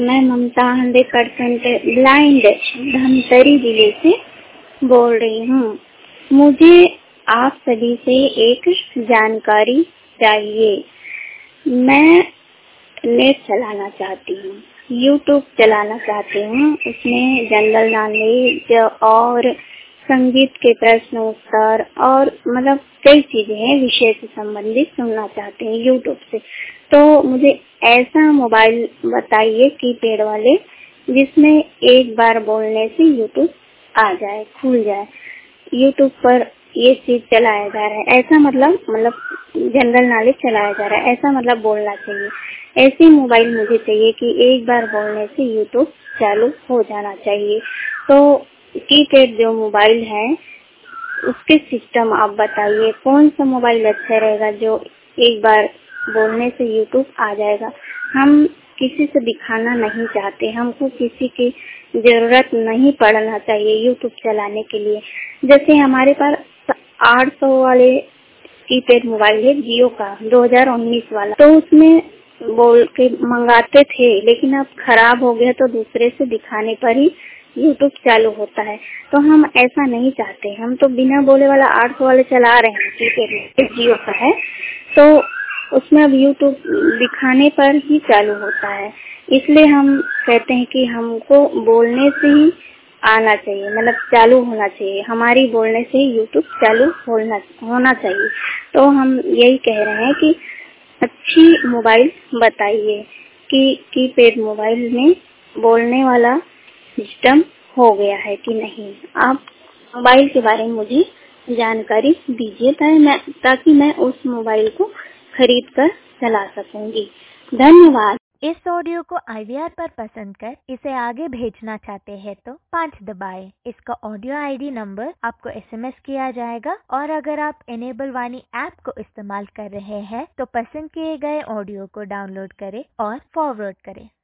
मैं ममता 100% ब्लाइंड धमतरी जिले से बोल रही हूँ। मुझे आप सभी से एक जानकारी चाहिए। मैं नेट चलाना चाहती हूँ, यूट्यूब चलाना चाहती हूँ। उसमें जनरल नॉलेज और संगीत के प्रश्न उत्तर और मतलब कई चीजें हैं विषय से संबंधित सुनना चाहते हैं यूट्यूब से। तो मुझे ऐसा मोबाइल बताइए कीपैड वाले जिसमें एक बार बोलने से यूट्यूब आ जाए, खुल जाए। यूट्यूब पर ये चीज चलाया जा रहा है, ऐसा मतलब जनरल नॉलेज चलाया जा रहा है, ऐसा मतलब बोलना चाहिए। ऐसी मोबाइल मुझे चाहिए कि एक बार बोलने से यूट्यूब चालू हो जाना चाहिए। तो कीपैड जो मोबाइल है उसके सिस्टम आप बताइए, कौन सा मोबाइल अच्छा रहेगा जो एक बार बोलने से यूट्यूब आ जाएगा। हम किसी से दिखाना नहीं चाहते, हमको किसी की जरूरत नहीं पड़ना चाहिए यूट्यूब चलाने के लिए। जैसे हमारे पास 800 वाले कीपैड मोबाइल है जियो का 2019 वाला, तो उसमें बोल के मंगाते थे, लेकिन अब खराब हो गया तो दूसरे से दिखाने पर ही यूट्यूब चालू होता है। तो हम ऐसा नहीं चाहते, हम तो बिना बोले वाला 800 वाले चला रहे हैं कीपैड जियो का है, तो उसमें अब यूट्यूब दिखाने पर ही चालू होता है। इसलिए हम कहते हैं कि हमको बोलने से ही आना चाहिए, मतलब चालू होना चाहिए, हमारी बोलने से ही यूट्यूब चालू होना चाहिए। तो हम यही कह रहे हैं कि अच्छी मोबाइल बताइए कि कीपैड मोबाइल में बोलने वाला सिस्टम हो गया है कि नहीं। आप मोबाइल के बारे में मुझे जानकारी दीजिए ताकि मैं उस मोबाइल को खरीद कर चला सकूंगी। धन्यवाद। इस ऑडियो को IVR पर पसंद कर इसे आगे भेजना चाहते हैं तो 5 दबाएं। इसका ऑडियो ID नंबर आपको SMS किया जाएगा और अगर आप इनेबल वाणी ऐप को इस्तेमाल कर रहे हैं तो पसंद किए गए ऑडियो को डाउनलोड करें और फॉरवर्ड करें।